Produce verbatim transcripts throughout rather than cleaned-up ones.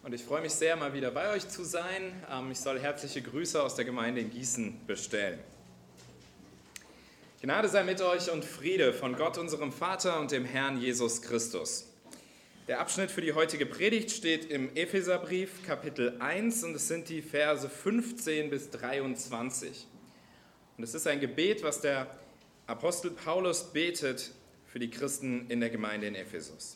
Und ich freue mich sehr, mal wieder bei euch zu sein. Ich soll herzliche Grüße aus der Gemeinde in Gießen bestellen. Gnade sei mit euch und Friede von Gott, unserem Vater und dem Herrn Jesus Christus. Der Abschnitt für die heutige Predigt steht im Epheserbrief, Kapitel eins, und es sind die Verse fünfzehn bis dreiundzwanzig. Und es ist ein Gebet, was der Apostel Paulus betet für die Christen in der Gemeinde in Ephesus.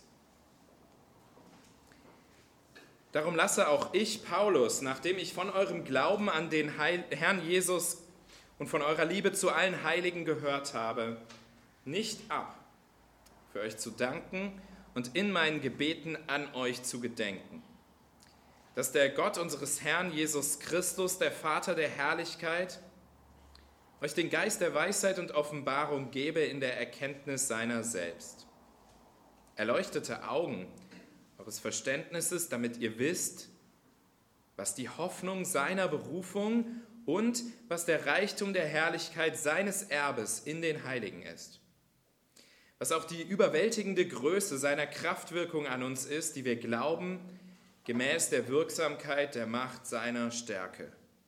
Darum lasse auch ich, Paulus, nachdem ich von eurem Glauben an den Heil- Herrn Jesus und von eurer Liebe zu allen Heiligen gehört habe, nicht ab, für euch zu danken und in meinen Gebeten an euch zu gedenken, dass der Gott unseres Herrn Jesus Christus, der Vater der Herrlichkeit, euch den Geist der Weisheit und Offenbarung gebe in der Erkenntnis seiner selbst. Erleuchtete Augen eures Verständnisses, damit ihr wisst, was die Hoffnung seiner Berufung und was der Reichtum der Herrlichkeit seines Erbes in den Heiligen ist. Was auch die überwältigende Größe seiner Kraftwirkung an uns ist, die wir glauben, gemäß der Wirksamkeit der Macht seiner Stärke.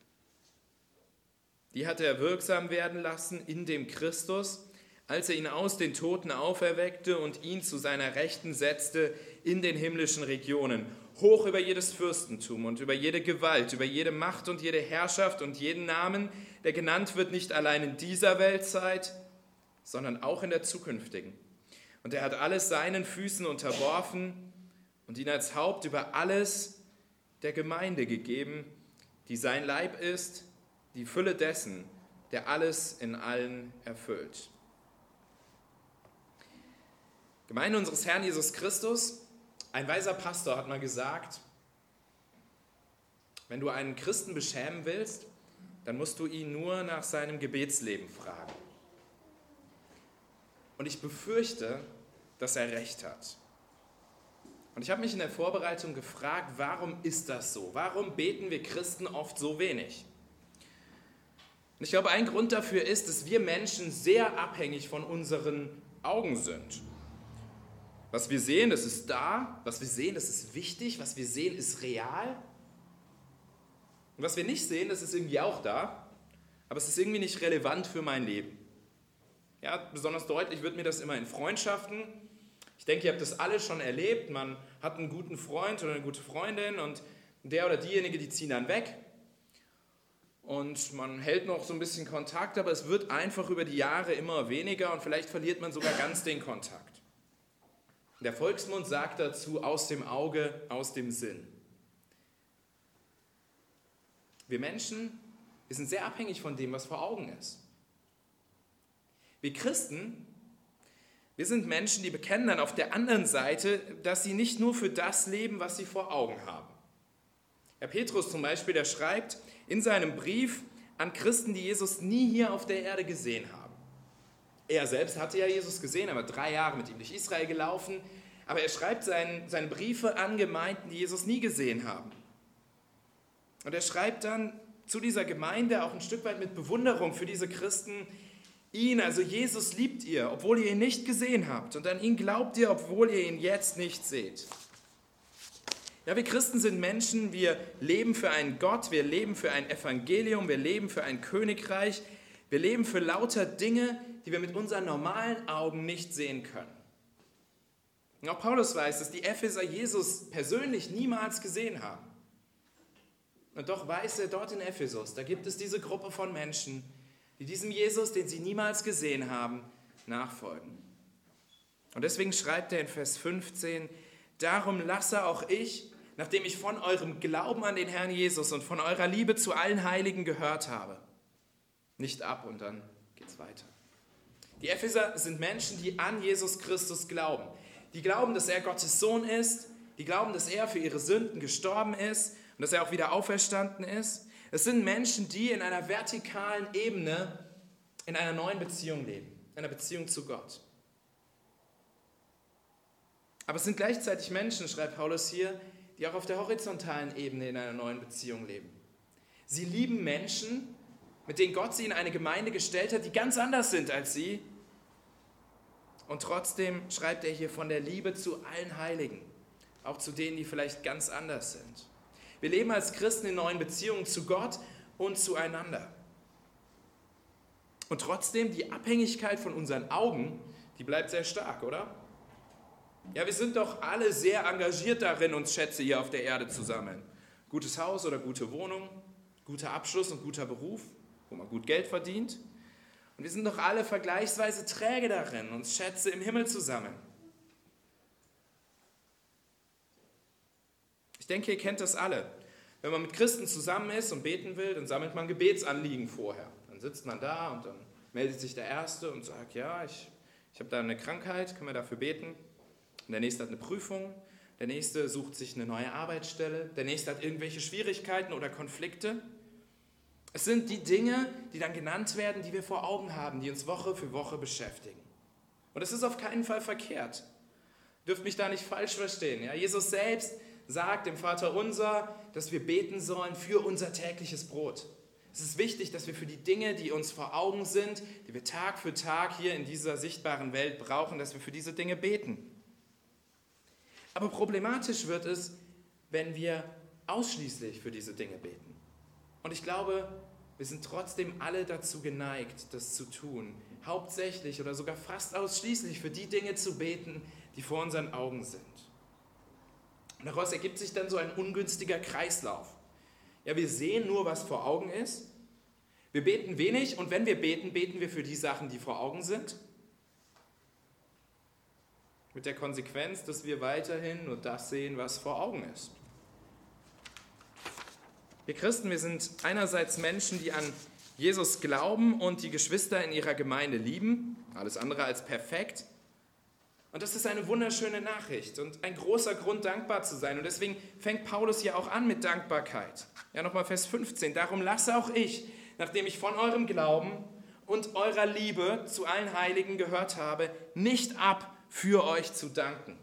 Die hat er wirksam werden lassen in dem Christus, als er ihn aus den Toten auferweckte und ihn zu seiner Rechten setzte in den himmlischen Regionen, hoch über jedes Fürstentum und über jede Gewalt, über jede Macht und jede Herrschaft und jeden Namen, der genannt wird, nicht allein in dieser Weltzeit, sondern auch in der zukünftigen. Und er hat alles seinen Füßen unterworfen und ihn als Haupt über alles der Gemeinde gegeben, die sein Leib ist, die Fülle dessen, der alles in allen erfüllt. Gemeinde unseres Herrn Jesus Christus, ein weiser Pastor hat mal gesagt, wenn du einen Christen beschämen willst, dann musst du ihn nur nach seinem Gebetsleben fragen. Und ich befürchte, dass er recht hat. Und ich habe mich in der Vorbereitung gefragt, warum ist das so? Warum beten wir Christen oft so wenig? Und ich glaube, ein Grund dafür ist, dass wir Menschen sehr abhängig von unseren Augen sind. Was wir sehen, das ist da. Was wir sehen, das ist wichtig. Was wir sehen, ist real. Und was wir nicht sehen, das ist irgendwie auch da. Aber es ist irgendwie nicht relevant für mein Leben. Ja, besonders deutlich wird mir das immer in Freundschaften. Ich denke, ihr habt das alle schon erlebt. Man hat einen guten Freund oder eine gute Freundin und der oder diejenige, die ziehen dann weg. Und man hält noch so ein bisschen Kontakt, aber es wird einfach über die Jahre immer weniger und vielleicht verliert man sogar ganz den Kontakt. Der Volksmund sagt dazu, aus dem Auge, aus dem Sinn. Wir Menschen, wir sind sehr abhängig von dem, was vor Augen ist. Wir Christen, wir sind Menschen, die bekennen dann auf der anderen Seite, dass sie nicht nur für das leben, was sie vor Augen haben. Herr Petrus zum Beispiel, der schreibt in seinem Brief an Christen, die Jesus nie hier auf der Erde gesehen haben. Er selbst hatte ja Jesus gesehen, er war drei Jahre mit ihm durch Israel gelaufen, aber er schreibt seine, seine Briefe an Gemeinden, die Jesus nie gesehen haben. Und er schreibt dann zu dieser Gemeinde auch ein Stück weit mit Bewunderung für diese Christen, ihn, also Jesus, liebt ihr, obwohl ihr ihn nicht gesehen habt, und an ihn glaubt ihr, obwohl ihr ihn jetzt nicht seht. Ja, wir Christen sind Menschen, wir leben für einen Gott, wir leben für ein Evangelium, wir leben für ein Königreich, wir leben für lauter Dinge, die wir mit unseren normalen Augen nicht sehen können. Und auch Paulus weiß, dass die Epheser Jesus persönlich niemals gesehen haben. Und doch weiß er, dort in Ephesus, da gibt es diese Gruppe von Menschen, die diesem Jesus, den sie niemals gesehen haben, nachfolgen. Und deswegen schreibt er in Vers fünfzehn, darum lasse auch ich, nachdem ich von eurem Glauben an den Herrn Jesus und von eurer Liebe zu allen Heiligen gehört habe, nicht ab, und dann geht's weiter. Die Epheser sind Menschen, die an Jesus Christus glauben. Die glauben, dass er Gottes Sohn ist. Die glauben, dass er für ihre Sünden gestorben ist und dass er auch wieder auferstanden ist. Es sind Menschen, die in einer vertikalen Ebene in einer neuen Beziehung leben, in einer Beziehung zu Gott. Aber es sind gleichzeitig Menschen, schreibt Paulus hier, die auch auf der horizontalen Ebene in einer neuen Beziehung leben. Sie lieben Menschen, mit denen Gott sie in eine Gemeinde gestellt hat, die ganz anders sind als sie. Und trotzdem schreibt er hier von der Liebe zu allen Heiligen, auch zu denen, die vielleicht ganz anders sind. Wir leben als Christen in neuen Beziehungen zu Gott und zueinander. Und trotzdem, die Abhängigkeit von unseren Augen, die bleibt sehr stark, oder? Ja, wir sind doch alle sehr engagiert darin, uns Schätze hier auf der Erde zu sammeln. Gutes Haus oder gute Wohnung, guter Abschluss und guter Beruf, wo man gut Geld verdient. Und wir sind doch alle vergleichsweise träge darin, uns Schätze im Himmel zu sammeln. Ich denke, ihr kennt das alle. Wenn man mit Christen zusammen ist und beten will, dann sammelt man Gebetsanliegen vorher. Dann sitzt man da und dann meldet sich der Erste und sagt, ja, ich, ich habe da eine Krankheit, können wir dafür beten? Und der Nächste hat eine Prüfung, der Nächste sucht sich eine neue Arbeitsstelle, der Nächste hat irgendwelche Schwierigkeiten oder Konflikte. Es sind die Dinge, die dann genannt werden, die wir vor Augen haben, die uns Woche für Woche beschäftigen. Und es ist auf keinen Fall verkehrt. Ihr dürft mich da nicht falsch verstehen. Ja? Jesus selbst sagt dem Vaterunser, dass wir beten sollen für unser tägliches Brot. Es ist wichtig, dass wir für die Dinge, die uns vor Augen sind, die wir Tag für Tag hier in dieser sichtbaren Welt brauchen, dass wir für diese Dinge beten. Aber problematisch wird es, wenn wir ausschließlich für diese Dinge beten. Und ich glaube, wir sind trotzdem alle dazu geneigt, das zu tun. Hauptsächlich oder sogar fast ausschließlich für die Dinge zu beten, die vor unseren Augen sind. Und daraus ergibt sich dann so ein ungünstiger Kreislauf. Ja, wir sehen nur, was vor Augen ist. Wir beten wenig und wenn wir beten, beten wir für die Sachen, die vor Augen sind. Mit der Konsequenz, dass wir weiterhin nur das sehen, was vor Augen ist. Wir Christen, wir sind einerseits Menschen, die an Jesus glauben und die Geschwister in ihrer Gemeinde lieben, alles andere als perfekt. Und das ist eine wunderschöne Nachricht und ein großer Grund, dankbar zu sein. Und deswegen fängt Paulus ja auch an mit Dankbarkeit. Ja, nochmal Vers fünfzehn. Darum lasse auch ich, nachdem ich von eurem Glauben und eurer Liebe zu allen Heiligen gehört habe, nicht ab, für euch zu danken.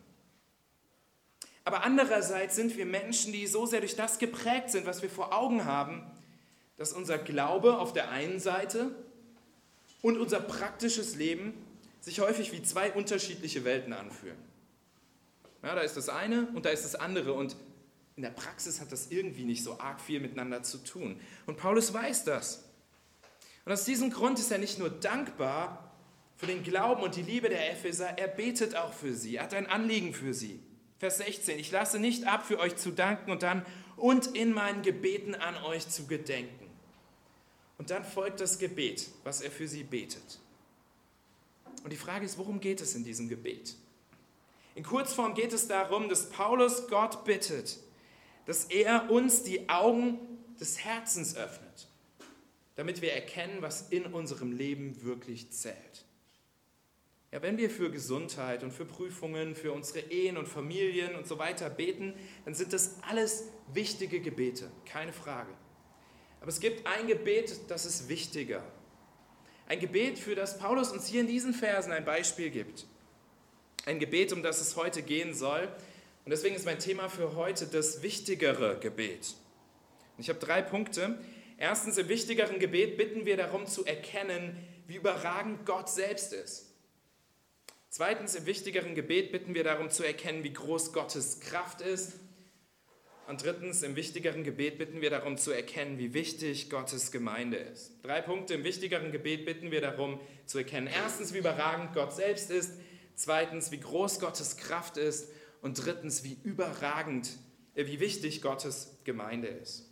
Aber andererseits sind wir Menschen, die so sehr durch das geprägt sind, was wir vor Augen haben, dass unser Glaube auf der einen Seite und unser praktisches Leben sich häufig wie zwei unterschiedliche Welten anfühlen. Ja, da ist das eine und da ist das andere und in der Praxis hat das irgendwie nicht so arg viel miteinander zu tun. Und Paulus weiß das. Und aus diesem Grund ist er nicht nur dankbar für den Glauben und die Liebe der Epheser, er betet auch für sie, er hat ein Anliegen für sie. Vers sechzehn, ich lasse nicht ab, für euch zu danken und dann und in meinen Gebeten an euch zu gedenken. Und dann folgt das Gebet, was er für sie betet. Und die Frage ist, worum geht es in diesem Gebet? In Kurzform geht es darum, dass Paulus Gott bittet, dass er uns die Augen des Herzens öffnet, damit wir erkennen, was in unserem Leben wirklich zählt. Ja, wenn wir für Gesundheit und für Prüfungen, für unsere Ehen und Familien und so weiter beten, dann sind das alles wichtige Gebete, keine Frage. Aber es gibt ein Gebet, das ist wichtiger. Ein Gebet, für das Paulus uns hier in diesen Versen ein Beispiel gibt. Ein Gebet, um das es heute gehen soll. Und deswegen ist mein Thema für heute das wichtigere Gebet. Ich habe drei Punkte. Erstens, im wichtigeren Gebet bitten wir darum zu erkennen, wie überragend Gott selbst ist. Zweitens, im wichtigeren Gebet bitten wir darum zu erkennen, wie groß Gottes Kraft ist. Und drittens, im wichtigeren Gebet bitten wir darum zu erkennen, wie wichtig Gottes Gemeinde ist. Drei Punkte. Im wichtigeren Gebet bitten wir darum zu erkennen. Erstens, wie überragend Gott selbst ist. Zweitens, wie groß Gottes Kraft ist. Und drittens, wie überragend, äh, wie wichtig Gottes Gemeinde ist.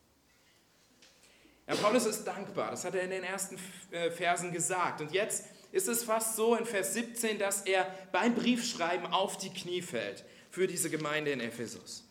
Ja, Paulus ist dankbar. Das hat er in den ersten Versen gesagt. Und jetzt ist es fast so in Vers siebzehn, dass er beim Briefschreiben auf die Knie fällt für diese Gemeinde in Ephesus.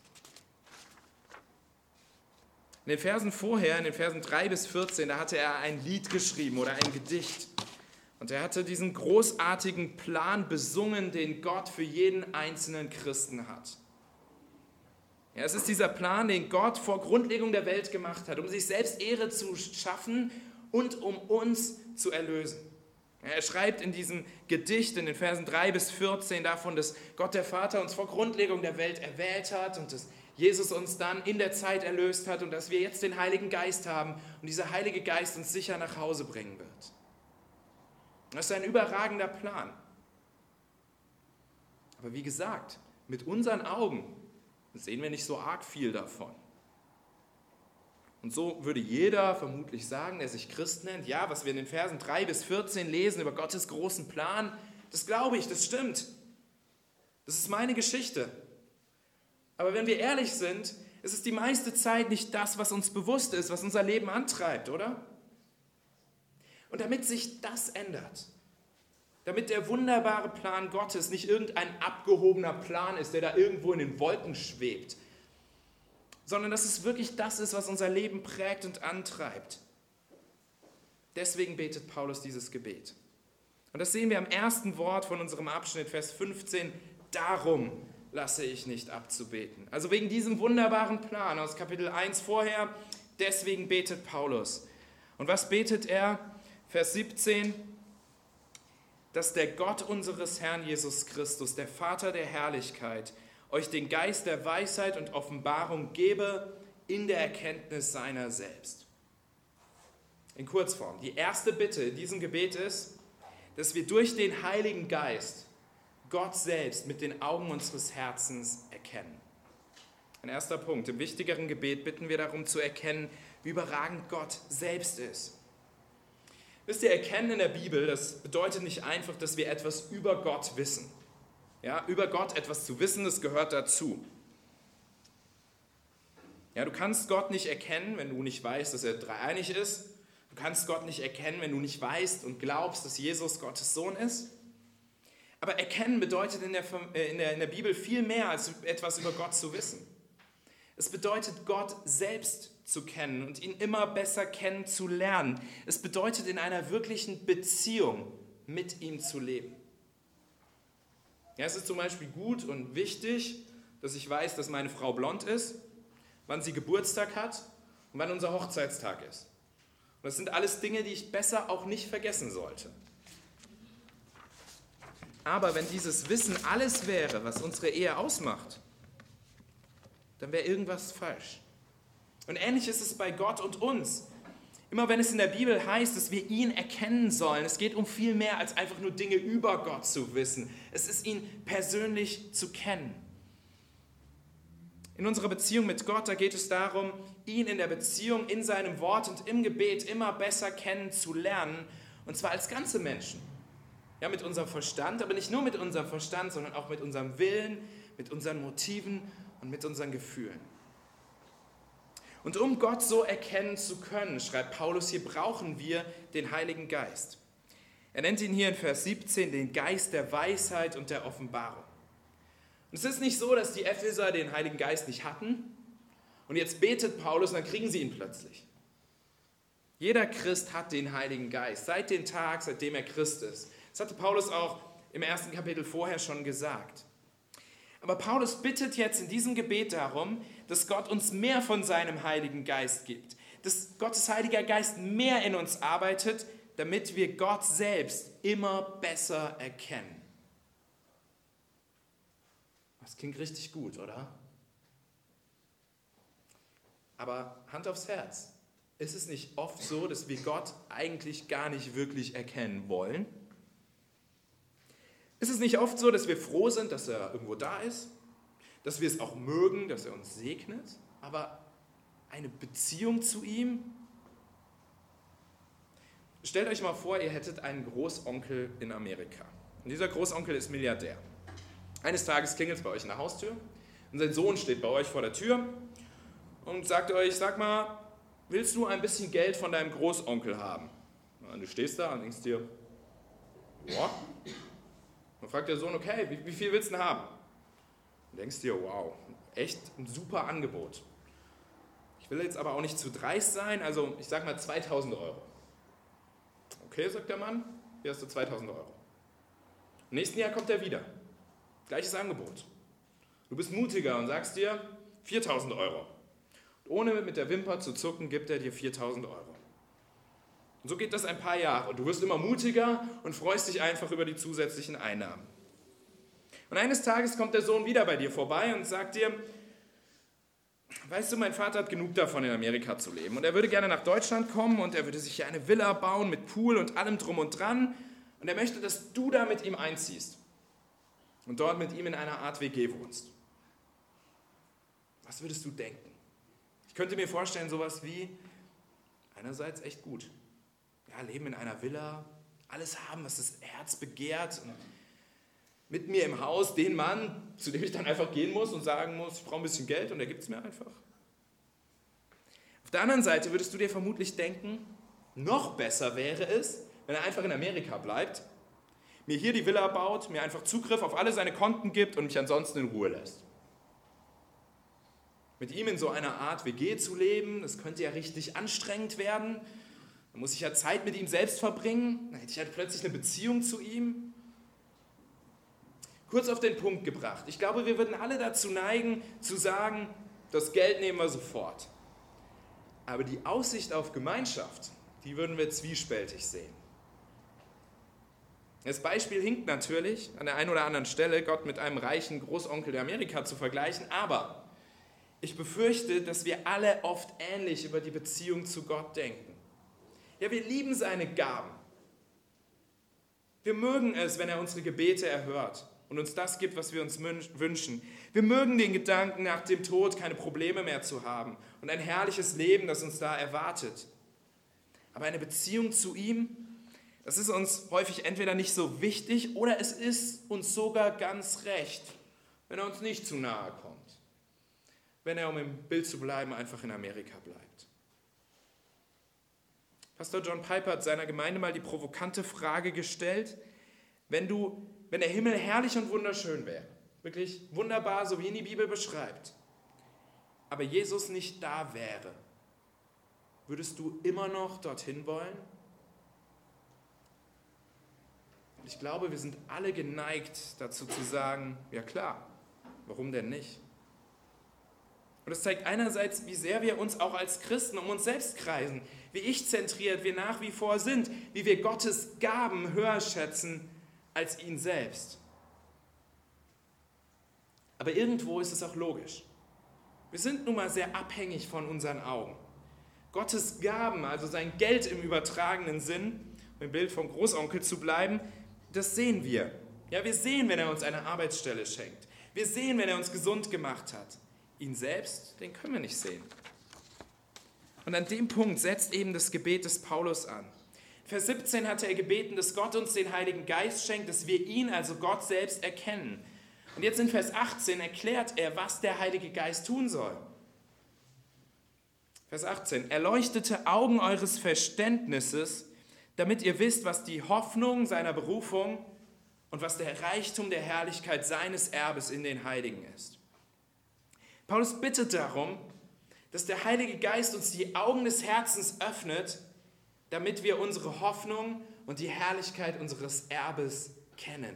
In den Versen vorher, in den Versen drei bis vierzehn, da hatte er ein Lied geschrieben oder ein Gedicht. Und er hatte diesen großartigen Plan besungen, den Gott für jeden einzelnen Christen hat. Ja, es ist dieser Plan, den Gott vor Grundlegung der Welt gemacht hat, um sich selbst Ehre zu schaffen und um uns zu erlösen. Er schreibt in diesem Gedicht in den Versen drei bis vierzehn davon, dass Gott der Vater uns vor Grundlegung der Welt erwählt hat und dass Jesus uns dann in der Zeit erlöst hat und dass wir jetzt den Heiligen Geist haben und dieser Heilige Geist uns sicher nach Hause bringen wird. Das ist ein überragender Plan. Aber wie gesagt, mit unseren Augen sehen wir nicht so arg viel davon. Und so würde jeder vermutlich sagen, der sich Christ nennt, ja, was wir in den Versen drei bis vierzehn lesen über Gottes großen Plan, das glaube ich, das stimmt. Das ist meine Geschichte. Aber wenn wir ehrlich sind, ist es die meiste Zeit nicht das, was uns bewusst ist, was unser Leben antreibt, oder? Und damit sich das ändert, damit der wunderbare Plan Gottes nicht irgendein abgehobener Plan ist, der da irgendwo in den Wolken schwebt, sondern dass es wirklich das ist, was unser Leben prägt und antreibt. Deswegen betet Paulus dieses Gebet. Und das sehen wir am ersten Wort von unserem Abschnitt, Vers fünfzehn, darum lasse ich nicht abzubeten. Also wegen diesem wunderbaren Plan aus Kapitel eins vorher, deswegen betet Paulus. Und was betet er? Vers siebzehn, dass der Gott unseres Herrn Jesus Christus, der Vater der Herrlichkeit, euch den Geist der Weisheit und Offenbarung gebe in der Erkenntnis seiner selbst. In Kurzform, die erste Bitte in diesem Gebet ist, dass wir durch den Heiligen Geist Gott selbst mit den Augen unseres Herzens erkennen. Ein erster Punkt. Im wichtigeren Gebet bitten wir darum zu erkennen, wie überragend Gott selbst ist. Wisst ihr, erkennen in der Bibel, das bedeutet nicht einfach, dass wir etwas über Gott wissen. Ja, über Gott etwas zu wissen, das gehört dazu. Ja, du kannst Gott nicht erkennen, wenn du nicht weißt, dass er dreieinig ist. Du kannst Gott nicht erkennen, wenn du nicht weißt und glaubst, dass Jesus Gottes Sohn ist. Aber erkennen bedeutet in der, in der, in der Bibel viel mehr, als etwas über Gott zu wissen. Es bedeutet, Gott selbst zu kennen und ihn immer besser kennenzulernen. Es bedeutet, in einer wirklichen Beziehung mit ihm zu leben. Ja, es ist zum Beispiel gut und wichtig, dass ich weiß, dass meine Frau blond ist, wann sie Geburtstag hat und wann unser Hochzeitstag ist. Und das sind alles Dinge, die ich besser auch nicht vergessen sollte. Aber wenn dieses Wissen alles wäre, was unsere Ehe ausmacht, dann wäre irgendwas falsch. Und ähnlich ist es bei Gott und uns. Immer wenn es in der Bibel heißt, dass wir ihn erkennen sollen, es geht um viel mehr als einfach nur Dinge über Gott zu wissen. Es ist ihn persönlich zu kennen. In unserer Beziehung mit Gott, da geht es darum, ihn in der Beziehung, in seinem Wort und im Gebet immer besser kennenzulernen. Und zwar als ganze Menschen. Ja, mit unserem Verstand, aber nicht nur mit unserem Verstand, sondern auch mit unserem Willen, mit unseren Motiven und mit unseren Gefühlen. Und um Gott so erkennen zu können, schreibt Paulus, hier brauchen wir den Heiligen Geist. Er nennt ihn hier in Vers siebzehn den Geist der Weisheit und der Offenbarung. Und es ist nicht so, dass die Epheser den Heiligen Geist nicht hatten und jetzt betet Paulus und dann kriegen sie ihn plötzlich. Jeder Christ hat den Heiligen Geist, seit dem Tag, seitdem er Christ ist. Das hatte Paulus auch im ersten Kapitel vorher schon gesagt. Aber Paulus bittet jetzt in diesem Gebet darum, dass Gott uns mehr von seinem Heiligen Geist gibt. Dass Gottes Heiliger Geist mehr in uns arbeitet, damit wir Gott selbst immer besser erkennen. Das klingt richtig gut, oder? Aber Hand aufs Herz. Ist es nicht oft so, dass wir Gott eigentlich gar nicht wirklich erkennen wollen? Ist es nicht oft so, dass wir froh sind, dass er irgendwo da ist? Dass wir es auch mögen, dass er uns segnet? Aber eine Beziehung zu ihm? Stellt euch mal vor, ihr hättet einen Großonkel in Amerika. Und dieser Großonkel ist Milliardär. Eines Tages klingelt es bei euch in der Haustür und sein Sohn steht bei euch vor der Tür und sagt euch, sag mal, willst du ein bisschen Geld von deinem Großonkel haben? Und du stehst da und denkst dir, ja. Dann fragt der Sohn, okay, wie, wie viel willst du denn haben? Und denkst dir, wow, echt ein super Angebot. Ich will jetzt aber auch nicht zu dreist sein, also ich sag mal zweitausend Euro. Okay, sagt der Mann, hier hast du zweitausend Euro. Im nächsten Jahr kommt er wieder. Gleiches Angebot. Du bist mutiger und sagst dir viertausend Euro. Und ohne mit der Wimper zu zucken, gibt er dir viertausend Euro. Und so geht das ein paar Jahre. Und du wirst immer mutiger und freust dich einfach über die zusätzlichen Einnahmen. Und eines Tages kommt der Sohn wieder bei dir vorbei und sagt dir, weißt du, mein Vater hat genug davon, in Amerika zu leben. Und er würde gerne nach Deutschland kommen und er würde sich hier eine Villa bauen mit Pool und allem drum und dran. Und er möchte, dass du da mit ihm einziehst und dort mit ihm in einer Art W G wohnst. Was würdest du denken? Ich könnte mir vorstellen, sowas wie, einerseits echt gut, ja, leben in einer Villa, alles haben, was das Herz begehrt und mit mir im Haus den Mann, zu dem ich dann einfach gehen muss und sagen muss, ich brauche ein bisschen Geld und er gibt es mir einfach. Auf der anderen Seite würdest du dir vermutlich denken, noch besser wäre es, wenn er einfach in Amerika bleibt, mir hier die Villa baut, mir einfach Zugriff auf alle seine Konten gibt und mich ansonsten in Ruhe lässt. Mit ihm in so einer Art W G zu leben, das könnte ja richtig anstrengend werden. Dann muss ich ja Zeit mit ihm selbst verbringen, dann hätte ich halt plötzlich eine Beziehung zu ihm. Kurz auf den Punkt gebracht. Ich glaube, wir würden alle dazu neigen, zu sagen, das Geld nehmen wir sofort. Aber die Aussicht auf Gemeinschaft, die würden wir zwiespältig sehen. Das Beispiel hinkt natürlich an der einen oder anderen Stelle, Gott mit einem reichen Großonkel der Amerika zu vergleichen, aber ich befürchte, dass wir alle oft ähnlich über die Beziehung zu Gott denken. Ja, wir lieben seine Gaben. Wir mögen es, wenn er unsere Gebete erhört und uns das gibt, was wir uns wünschen. Wir mögen den Gedanken, nach dem Tod keine Probleme mehr zu haben und ein herrliches Leben, das uns da erwartet. Aber eine Beziehung zu ihm, das ist uns häufig entweder nicht so wichtig oder es ist uns sogar ganz recht, wenn er uns nicht zu nahe kommt. Wenn er, um im Bild zu bleiben, einfach in Amerika bleibt. Pastor John Piper hat seiner Gemeinde mal die provokante Frage gestellt, wenn, du, wenn der Himmel herrlich und wunderschön wäre, wirklich wunderbar, so wie ihn die Bibel beschreibt, aber Jesus nicht da wäre, würdest du immer noch dorthin wollen? Und ich glaube, wir sind alle geneigt dazu zu sagen, ja klar, warum denn nicht? Und das zeigt einerseits, wie sehr wir uns auch als Christen um uns selbst kreisen, wie ich-zentriert wir nach wie vor sind, wie wir Gottes Gaben höher schätzen als ihn selbst. Aber irgendwo ist es auch logisch. Wir sind nun mal sehr abhängig von unseren Augen. Gottes Gaben, also sein Geld im übertragenen Sinn, um im Bild vom Großonkel zu bleiben, das sehen wir. Ja, wir sehen, wenn er uns eine Arbeitsstelle schenkt. Wir sehen, wenn er uns gesund gemacht hat. Ihn selbst, den können wir nicht sehen. Und an dem Punkt setzt eben das Gebet des Paulus an. Vers siebzehn hatte er gebeten, dass Gott uns den Heiligen Geist schenkt, dass wir ihn, also Gott selbst, erkennen. Und jetzt in Vers achtzehn erklärt er, was der Heilige Geist tun soll. Vers achtzehn, erleuchtete Augen eures Verständnisses, damit ihr wisst, was die Hoffnung seiner Berufung und was der Reichtum der Herrlichkeit seines Erbes in den Heiligen ist. Paulus bittet darum, dass der Heilige Geist uns die Augen des Herzens öffnet, damit wir unsere Hoffnung und die Herrlichkeit unseres Erbes kennen.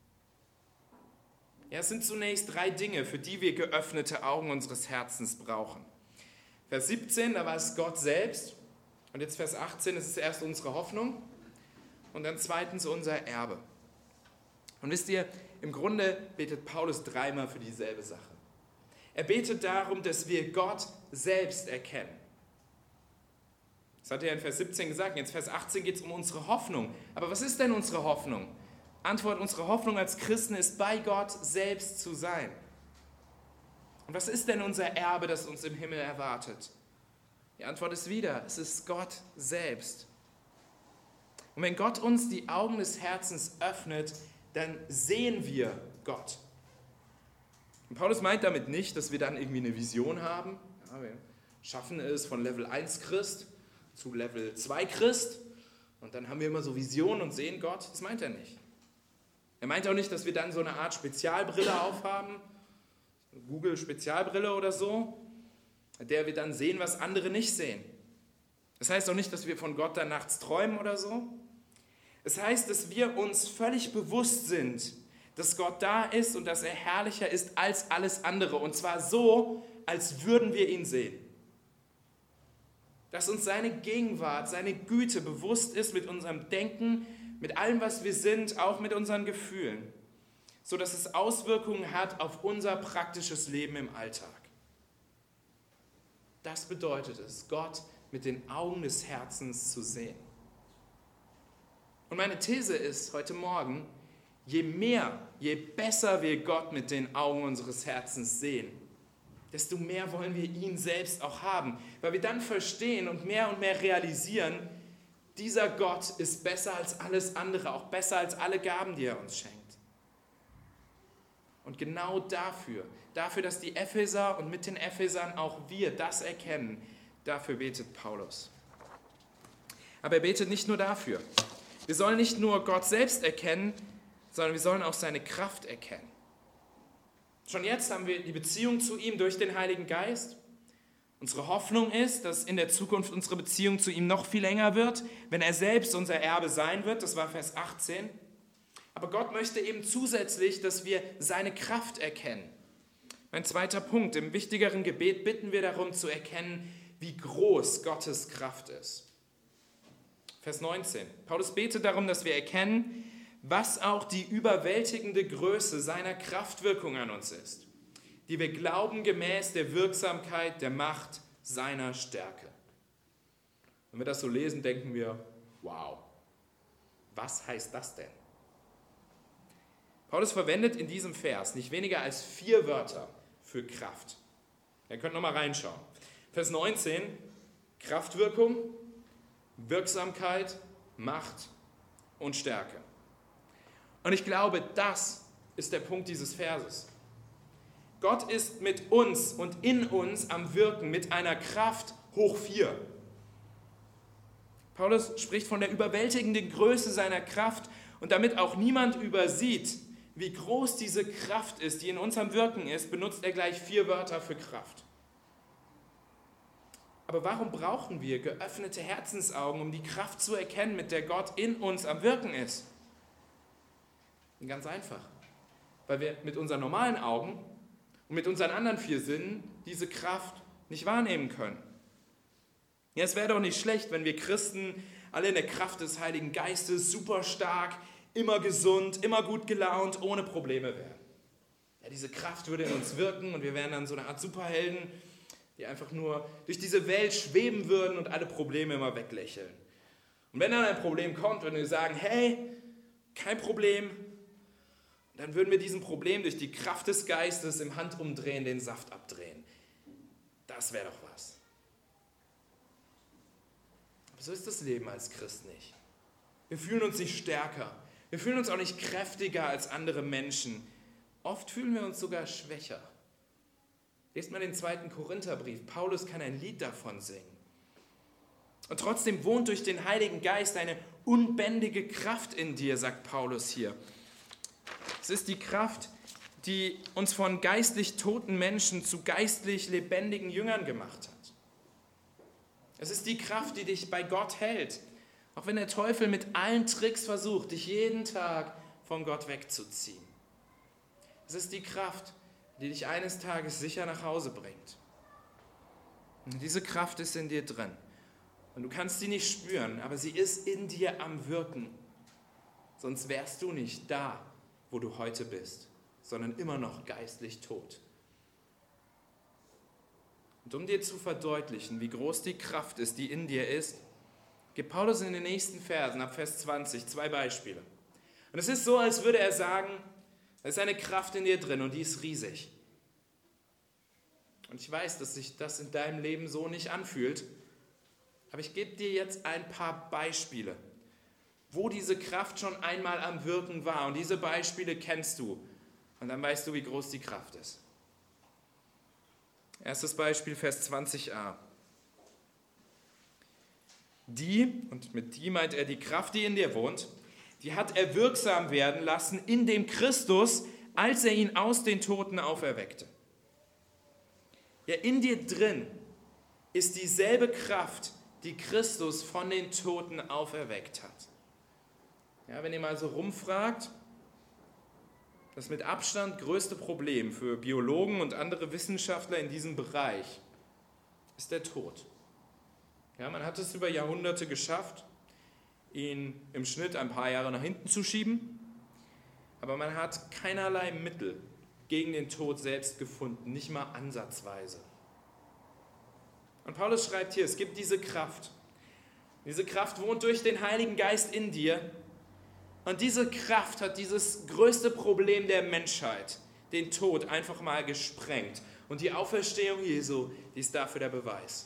Ja, es sind zunächst drei Dinge, für die wir geöffnete Augen unseres Herzens brauchen. Vers siebzehn, da war es Gott selbst. Und jetzt Vers achtzehn, das ist erst unsere Hoffnung und dann zweitens unser Erbe. Und wisst ihr, im Grunde betet Paulus dreimal für dieselbe Sache. Er betet darum, dass wir Gott selbst erkennen. Das hat er in Vers siebzehn gesagt. Jetzt Vers achtzehn geht es um unsere Hoffnung. Aber was ist denn unsere Hoffnung? Antwort, unsere Hoffnung als Christen ist, bei Gott selbst zu sein. Und was ist denn unser Erbe, das uns im Himmel erwartet? Die Antwort ist wieder, es ist Gott selbst. Und wenn Gott uns die Augen des Herzens öffnet, dann sehen wir Gott. Und Paulus meint damit nicht, dass wir dann irgendwie eine Vision haben. Ja, wir schaffen es von Level eins Christ zu Level zwei Christ und dann haben wir immer so Visionen und sehen Gott. Das meint er nicht. Er meint auch nicht, dass wir dann so eine Art Spezialbrille aufhaben, Google-Spezialbrille oder so, mit der wir dann sehen, was andere nicht sehen. Das heißt auch nicht, dass wir von Gott dann nachts träumen oder so. Es heißt, dass wir uns völlig bewusst sind, dass Gott da ist und dass er herrlicher ist als alles andere. Und zwar so, als würden wir ihn sehen. Dass uns seine Gegenwart, seine Güte bewusst ist mit unserem Denken, mit allem, was wir sind, auch mit unseren Gefühlen, sodass es Auswirkungen hat auf unser praktisches Leben im Alltag. Das bedeutet es, Gott mit den Augen des Herzens zu sehen. Und meine These ist heute Morgen, je mehr, je besser wir Gott mit den Augen unseres Herzens sehen, desto mehr wollen wir ihn selbst auch haben, weil wir dann verstehen und mehr und mehr realisieren, dieser Gott ist besser als alles andere, auch besser als alle Gaben, die er uns schenkt. Und genau dafür, dafür, dass die Epheser und mit den Ephesern auch wir das erkennen, dafür betet Paulus. Aber er betet nicht nur dafür. Wir sollen nicht nur Gott selbst erkennen, sondern wir sollen auch seine Kraft erkennen. Schon jetzt haben wir die Beziehung zu ihm durch den Heiligen Geist. Unsere Hoffnung ist, dass in der Zukunft unsere Beziehung zu ihm noch viel enger wird, wenn er selbst unser Erbe sein wird. Das war Vers achtzehn. Aber Gott möchte eben zusätzlich, dass wir seine Kraft erkennen. Mein zweiter Punkt, im wichtigeren Gebet bitten wir darum zu erkennen, wie groß Gottes Kraft ist. Vers neunzehn. Paulus betet darum, dass wir erkennen, was auch die überwältigende Größe seiner Kraftwirkung an uns ist, die wir glauben gemäß der Wirksamkeit der Macht seiner Stärke. Wenn wir das so lesen, denken wir, wow, was heißt das denn? Paulus verwendet in diesem Vers nicht weniger als vier Wörter für Kraft. Ihr könnt nochmal reinschauen. Vers neunzehn, Kraftwirkung, Wirksamkeit, Macht und Stärke. Und ich glaube, das ist der Punkt dieses Verses. Gott ist mit uns und in uns am Wirken mit einer Kraft hoch vier. Paulus spricht von der überwältigenden Größe seiner Kraft und damit auch niemand übersieht, wie groß diese Kraft ist, die in uns am Wirken ist, benutzt er gleich vier Wörter für Kraft. Aber warum brauchen wir geöffnete Herzensaugen, um die Kraft zu erkennen, mit der Gott in uns am Wirken ist? Ganz einfach, weil wir mit unseren normalen Augen und mit unseren anderen vier Sinnen diese Kraft nicht wahrnehmen können. Ja, es wäre doch nicht schlecht, wenn wir Christen alle in der Kraft des Heiligen Geistes super stark, immer gesund, immer gut gelaunt, ohne Probleme wären. Ja, diese Kraft würde in uns wirken und wir wären dann so eine Art Superhelden, die einfach nur durch diese Welt schweben würden und alle Probleme immer weglächeln. Und wenn dann ein Problem kommt, wenn wir sagen, hey, kein Problem, dann würden wir diesem Problem durch die Kraft des Geistes im Handumdrehen den Saft abdrehen. Das wäre doch was. Aber so ist das Leben als Christ nicht. Wir fühlen uns nicht stärker. Wir fühlen uns auch nicht kräftiger als andere Menschen. Oft fühlen wir uns sogar schwächer. Lest mal den zweiten Korintherbrief. Paulus kann ein Lied davon singen. Und trotzdem wohnt durch den Heiligen Geist eine unbändige Kraft in dir, sagt Paulus hier. Es ist die Kraft, die uns von geistlich toten Menschen zu geistlich lebendigen Jüngern gemacht hat. Es ist die Kraft, die dich bei Gott hält, auch wenn der Teufel mit allen Tricks versucht, dich jeden Tag von Gott wegzuziehen. Es ist die Kraft, die dich eines Tages sicher nach Hause bringt. Und diese Kraft ist in dir drin. Und du kannst sie nicht spüren, aber sie ist in dir am Wirken. Sonst wärst du nicht da, wo du heute bist, sondern immer noch geistlich tot. Und um dir zu verdeutlichen, wie groß die Kraft ist, die in dir ist, gibt Paulus in den nächsten Versen, ab Vers zwanzig, zwei Beispiele. Und es ist so, als würde er sagen, da ist eine Kraft in dir drin und die ist riesig. Und ich weiß, dass sich das in deinem Leben so nicht anfühlt, aber ich gebe dir jetzt ein paar Beispiele, wo diese Kraft schon einmal am Wirken war. Und diese Beispiele kennst du. Und dann weißt du, wie groß die Kraft ist. Erstes Beispiel, Vers zwanzig a. Die, und mit die meint er die Kraft, die in dir wohnt, die hat er wirksam werden lassen in dem Christus, als er ihn aus den Toten auferweckte. Ja, in dir drin ist dieselbe Kraft, die Christus von den Toten auferweckt hat. Ja, wenn ihr mal so rumfragt, das mit Abstand größte Problem für Biologen und andere Wissenschaftler in diesem Bereich ist der Tod. Ja, man hat es über Jahrhunderte geschafft, ihn im Schnitt ein paar Jahre nach hinten zu schieben, aber man hat keinerlei Mittel gegen den Tod selbst gefunden, nicht mal ansatzweise. Und Paulus schreibt hier, es gibt diese Kraft. Diese Kraft wohnt durch den Heiligen Geist in dir. Und diese Kraft hat dieses größte Problem der Menschheit, den Tod, einfach mal gesprengt. Und die Auferstehung Jesu, die ist dafür der Beweis.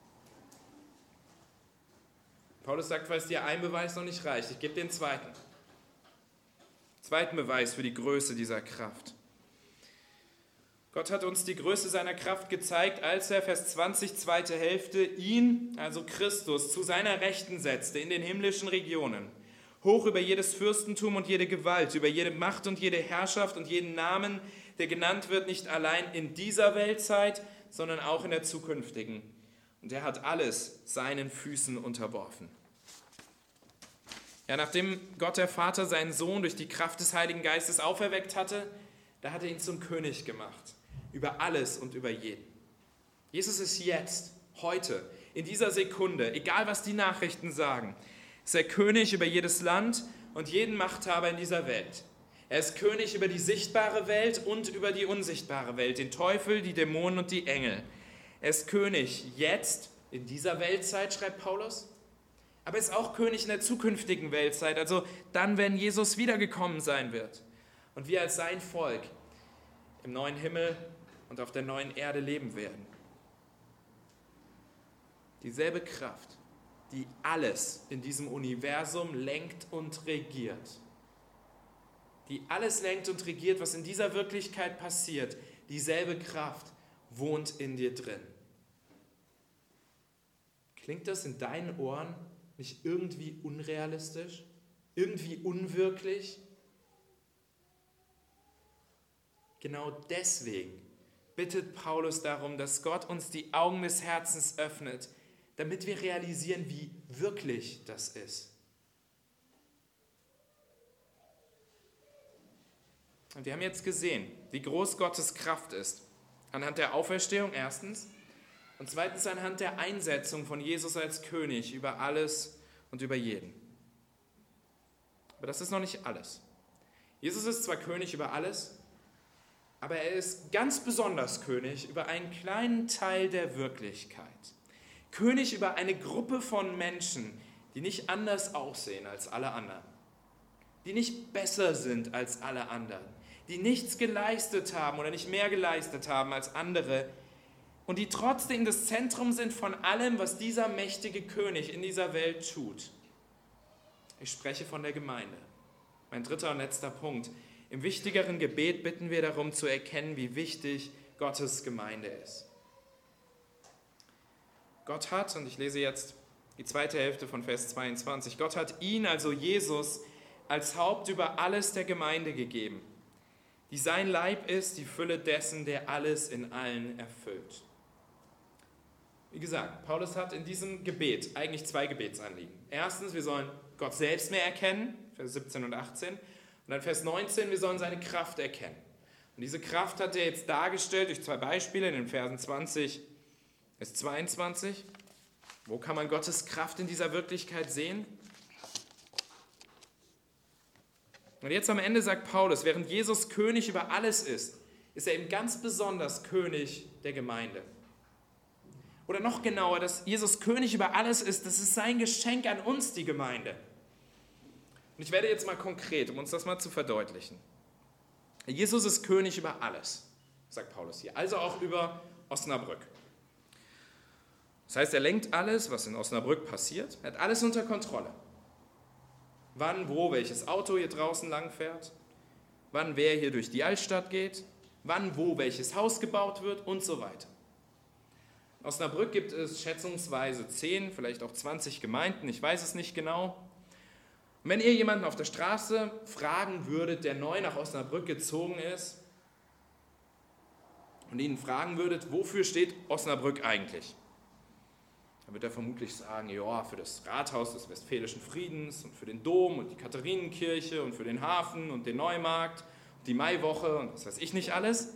Paulus sagt, weil es dir ein Beweis noch nicht reicht. Ich gebe den zweiten. Zweiten Beweis für die Größe dieser Kraft. Gott hat uns die Größe seiner Kraft gezeigt, als er, Vers zwanzig, zweite Hälfte, ihn, also Christus, zu seiner Rechten setzte in den himmlischen Regionen, hoch über jedes Fürstentum und jede Gewalt, über jede Macht und jede Herrschaft und jeden Namen, der genannt wird, nicht allein in dieser Weltzeit, sondern auch in der zukünftigen. Und er hat alles seinen Füßen unterworfen. Ja, nachdem Gott der Vater seinen Sohn durch die Kraft des Heiligen Geistes auferweckt hatte, da hat er ihn zum König gemacht, über alles und über jeden. Jesus ist jetzt, heute, in dieser Sekunde, egal was die Nachrichten sagen, ist er König über jedes Land und jeden Machthaber in dieser Welt. Er ist König über die sichtbare Welt und über die unsichtbare Welt, den Teufel, die Dämonen und die Engel. Er ist König jetzt, in dieser Weltzeit, schreibt Paulus, aber er ist auch König in der zukünftigen Weltzeit, also dann, wenn Jesus wiedergekommen sein wird und wir als sein Volk im neuen Himmel und auf der neuen Erde leben werden. Dieselbe Kraft, die alles in diesem Universum lenkt und regiert, die alles lenkt und regiert, was in dieser Wirklichkeit passiert, dieselbe Kraft wohnt in dir drin. Klingt das in deinen Ohren nicht irgendwie unrealistisch, irgendwie unwirklich? Genau deswegen bittet Paulus darum, dass Gott uns die Augen des Herzens öffnet, damit wir realisieren, wie wirklich das ist. Und wir haben jetzt gesehen, wie groß Gottes Kraft ist. Anhand der Auferstehung erstens und zweitens anhand der Einsetzung von Jesus als König über alles und über jeden. Aber das ist noch nicht alles. Jesus ist zwar König über alles, aber er ist ganz besonders König über einen kleinen Teil der Wirklichkeit. König über eine Gruppe von Menschen, die nicht anders aussehen als alle anderen, die nicht besser sind als alle anderen, die nichts geleistet haben oder nicht mehr geleistet haben als andere und die trotzdem das Zentrum sind von allem, was dieser mächtige König in dieser Welt tut. Ich spreche von der Gemeinde. Mein dritter und letzter Punkt. Im wichtigeren Gebet bitten wir darum zu erkennen, wie wichtig Gottes Gemeinde ist. Gott hat, und ich lese jetzt die zweite Hälfte von Vers zweiundzwanzig, Gott hat ihn, also Jesus, als Haupt über alles der Gemeinde gegeben, die sein Leib ist, die Fülle dessen, der alles in allen erfüllt. Wie gesagt, Paulus hat in diesem Gebet eigentlich zwei Gebetsanliegen. Erstens, wir sollen Gott selbst mehr erkennen, Vers siebzehn und achtzehn. Und dann Vers neunzehn, wir sollen seine Kraft erkennen. Und diese Kraft hat er jetzt dargestellt durch zwei Beispiele in den Versen zwanzig bis zweiundzwanzig. Wo kann man Gottes Kraft in dieser Wirklichkeit sehen? Und jetzt am Ende sagt Paulus, während Jesus König über alles ist, ist er eben ganz besonders König der Gemeinde. Oder noch genauer, dass Jesus König über alles ist, das ist sein Geschenk an uns, die Gemeinde. Und ich werde jetzt mal konkret, um uns das mal zu verdeutlichen. Jesus ist König über alles, sagt Paulus hier, also auch über Osnabrück. Das heißt, er lenkt alles, was in Osnabrück passiert, er hat alles unter Kontrolle. Wann, wo, welches Auto hier draußen langfährt, wann wer hier durch die Altstadt geht, wann, wo, welches Haus gebaut wird und so weiter. In Osnabrück gibt es schätzungsweise zehn, vielleicht auch zwanzig Gemeinden, ich weiß es nicht genau. Und wenn ihr jemanden auf der Straße fragen würdet, der neu nach Osnabrück gezogen ist, und ihn fragen würdet, wofür steht Osnabrück eigentlich? Dann wird er vermutlich sagen, ja, für das Rathaus des Westfälischen Friedens und für den Dom und die Katharinenkirche und für den Hafen und den Neumarkt und die Maiwoche und was weiß ich nicht alles.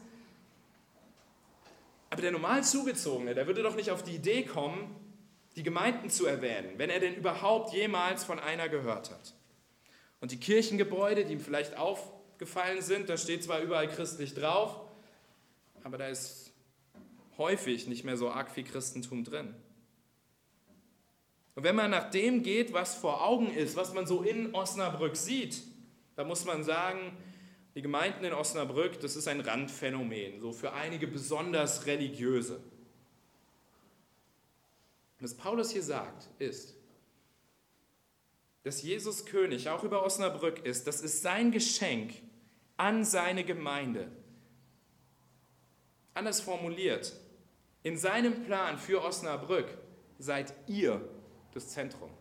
Aber der normal Zugezogene, der würde doch nicht auf die Idee kommen, die Gemeinden zu erwähnen, wenn er denn überhaupt jemals von einer gehört hat. Und die Kirchengebäude, die ihm vielleicht aufgefallen sind, da steht zwar überall christlich drauf, aber da ist häufig nicht mehr so arg viel Christentum drin. Und wenn man nach dem geht, was vor Augen ist, was man so in Osnabrück sieht, da muss man sagen, Die Gemeinden in Osnabrück, das ist ein Randphänomen, so für einige besonders religiöse. Was Paulus hier sagt, ist, dass Jesus König auch über Osnabrück ist. Das ist sein Geschenk an seine Gemeinde. Anders formuliert, in seinem Plan für Osnabrück seid ihr das Zentrum.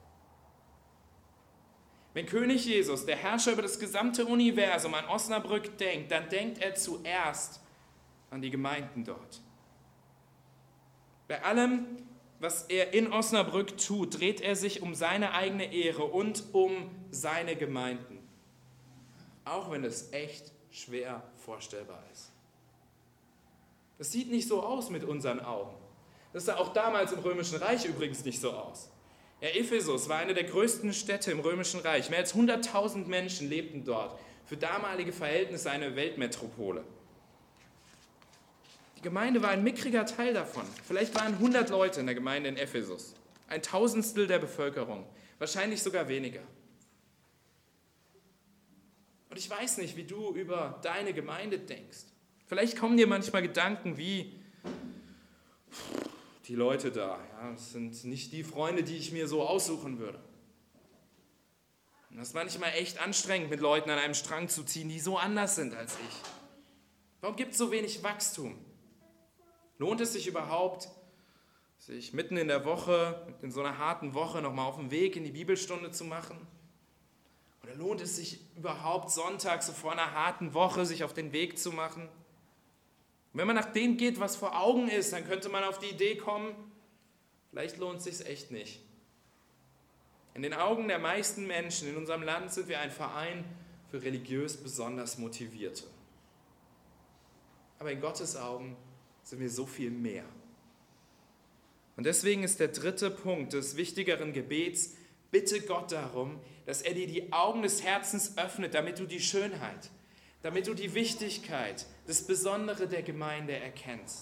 Wenn König Jesus, der Herrscher über das gesamte Universum, an Osnabrück denkt, dann denkt er zuerst an die Gemeinden dort. Bei allem, was er in Osnabrück tut, dreht er sich um seine eigene Ehre und um seine Gemeinden. Auch wenn es echt schwer vorstellbar ist. Das sieht nicht so aus mit unseren Augen. Das sah auch damals im Römischen Reich übrigens nicht so aus. Ja, Ephesus war eine der größten Städte im Römischen Reich. Mehr als hunderttausend Menschen lebten dort. Für damalige Verhältnisse eine Weltmetropole. Die Gemeinde war ein mickriger Teil davon. Vielleicht waren hundert Leute in der Gemeinde in Ephesus. Ein Tausendstel der Bevölkerung. Wahrscheinlich sogar weniger. Und ich weiß nicht, wie du über deine Gemeinde denkst. Vielleicht kommen dir manchmal Gedanken wie, die Leute da, ja, das sind nicht die Freunde, die ich mir so aussuchen würde. Und das ist manchmal echt anstrengend, mit Leuten an einem Strang zu ziehen, die so anders sind als ich. Warum gibt es so wenig Wachstum? Lohnt es sich überhaupt, sich mitten in der Woche, in so einer harten Woche, nochmal auf den Weg in die Bibelstunde zu machen? Oder lohnt es sich überhaupt, sonntags so vor einer harten Woche sich auf den Weg zu machen? Und wenn man nach dem geht, was vor Augen ist, dann könnte man auf die Idee kommen, vielleicht lohnt es sich echt nicht. In den Augen der meisten Menschen in unserem Land sind wir ein Verein für religiös besonders Motivierte. Aber in Gottes Augen sind wir so viel mehr. Und deswegen ist der dritte Punkt des wichtigeren Gebets, bitte Gott darum, dass er dir die Augen des Herzens öffnet, damit du die Schönheit, damit du die Wichtigkeit, das Besondere der Gemeinde erkennst.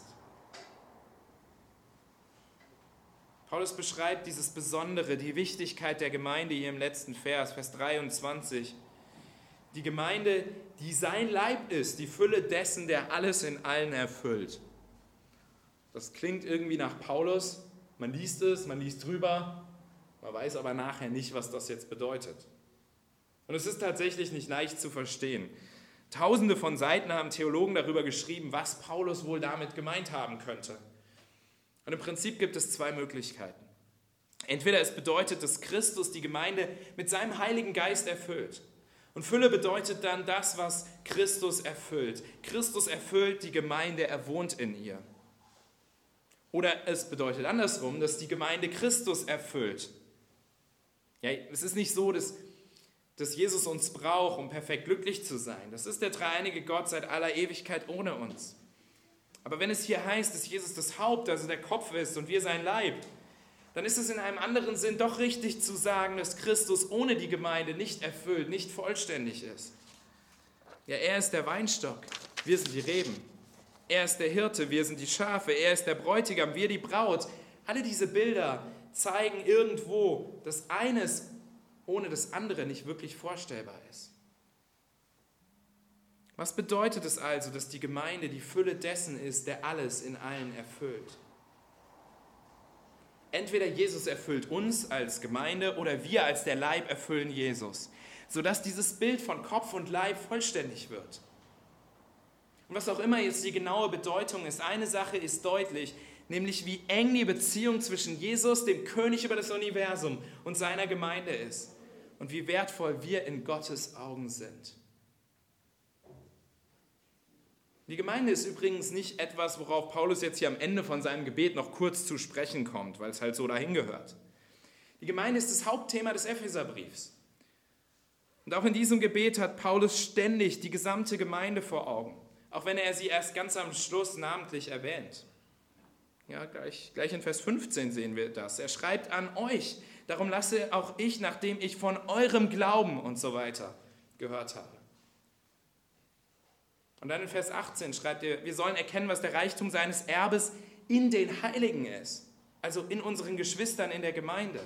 Paulus beschreibt dieses Besondere, die Wichtigkeit der Gemeinde hier im letzten Vers, Vers dreiundzwanzig. Die Gemeinde, die sein Leib ist, die Fülle dessen, der alles in allen erfüllt. Das klingt irgendwie nach Paulus. Man liest es, man liest drüber, man weiß aber nachher nicht, was das jetzt bedeutet. Und es ist tatsächlich nicht leicht zu verstehen. Tausende von Seiten haben Theologen darüber geschrieben, was Paulus wohl damit gemeint haben könnte. Und im Prinzip gibt es zwei Möglichkeiten. Entweder es bedeutet, dass Christus die Gemeinde mit seinem Heiligen Geist erfüllt. Und Fülle bedeutet dann das, was Christus erfüllt. Christus erfüllt die Gemeinde, er wohnt in ihr. Oder es bedeutet andersrum, dass die Gemeinde Christus erfüllt. Ja, es ist nicht so, dass dass Jesus uns braucht, um perfekt glücklich zu sein. Das ist der dreieinige Gott seit aller Ewigkeit ohne uns. Aber wenn es hier heißt, dass Jesus das Haupt, also der Kopf ist und wir sein Leib, dann ist es in einem anderen Sinn doch richtig zu sagen, dass Christus ohne die Gemeinde nicht erfüllt, nicht vollständig ist. Ja, er ist der Weinstock, wir sind die Reben. Er ist der Hirte, wir sind die Schafe. Er ist der Bräutigam, wir die Braut. Alle diese Bilder zeigen irgendwo, dass eines ohne das andere nicht wirklich vorstellbar ist. Was bedeutet es also, dass die Gemeinde die Fülle dessen ist, der alles in allen erfüllt? Entweder Jesus erfüllt uns als Gemeinde oder wir als der Leib erfüllen Jesus, sodass dieses Bild von Kopf und Leib vollständig wird. Und was auch immer jetzt die genaue Bedeutung ist, eine Sache ist deutlich, nämlich wie eng die Beziehung zwischen Jesus, dem König über das Universum, und seiner Gemeinde ist. Und wie wertvoll wir in Gottes Augen sind. Die Gemeinde ist übrigens nicht etwas, worauf Paulus jetzt hier am Ende von seinem Gebet noch kurz zu sprechen kommt, weil es halt so dahin gehört. Die Gemeinde ist das Hauptthema des Epheserbriefs. Und auch in diesem Gebet hat Paulus ständig die gesamte Gemeinde vor Augen, auch wenn er sie erst ganz am Schluss namentlich erwähnt. Ja, gleich, gleich in Vers fünfzehn sehen wir das. Er schreibt an euch, darum lasse auch ich, nachdem ich von eurem Glauben und so weiter gehört habe. Und dann in Vers achtzehn schreibt er, wir sollen erkennen, was der Reichtum seines Erbes in den Heiligen ist, also in unseren Geschwistern in der Gemeinde.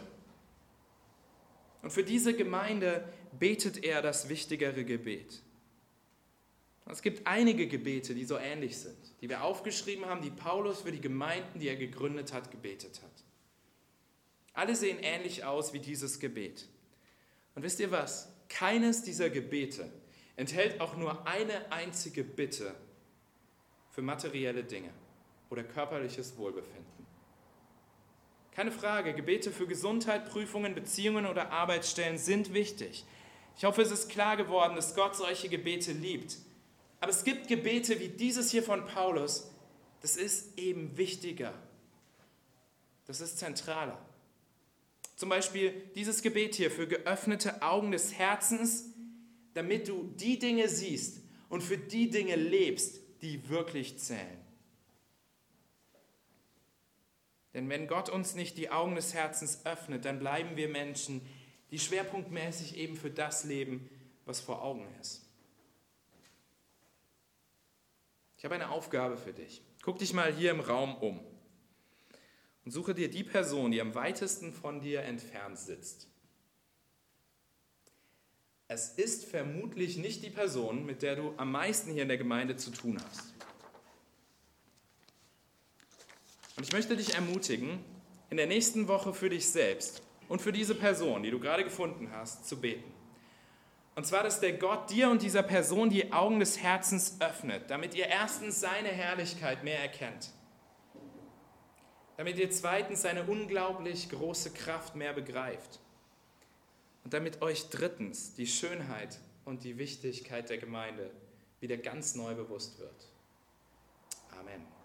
Und für diese Gemeinde betet er das wichtigere Gebet. Und es gibt einige Gebete, die so ähnlich sind, die wir aufgeschrieben haben, die Paulus für die Gemeinden, die er gegründet hat, gebetet hat. Alle sehen ähnlich aus wie dieses Gebet. Und wisst ihr was? Keines dieser Gebete enthält auch nur eine einzige Bitte für materielle Dinge oder körperliches Wohlbefinden. Keine Frage, Gebete für Gesundheit, Prüfungen, Beziehungen oder Arbeitsstellen sind wichtig. Ich hoffe, es ist klar geworden, dass Gott solche Gebete liebt. Aber es gibt Gebete wie dieses hier von Paulus, das ist eben wichtiger. Das ist zentraler. Zum Beispiel dieses Gebet hier für geöffnete Augen des Herzens, damit du die Dinge siehst und für die Dinge lebst, die wirklich zählen. Denn wenn Gott uns nicht die Augen des Herzens öffnet, dann bleiben wir Menschen, die schwerpunktmäßig eben für das leben, was vor Augen ist. Ich habe eine Aufgabe für dich. Guck dich mal hier im Raum um und suche dir die Person, die am weitesten von dir entfernt sitzt. Es ist vermutlich nicht die Person, mit der du am meisten hier in der Gemeinde zu tun hast. Und ich möchte dich ermutigen, in der nächsten Woche für dich selbst und für diese Person, die du gerade gefunden hast, zu beten. Und zwar, dass der Gott dir und dieser Person die Augen des Herzens öffnet, damit ihr erstens seine Herrlichkeit mehr erkennt, damit ihr zweitens seine unglaublich große Kraft mehr begreift und damit euch drittens die Schönheit und die Wichtigkeit der Gemeinde wieder ganz neu bewusst wird. Amen.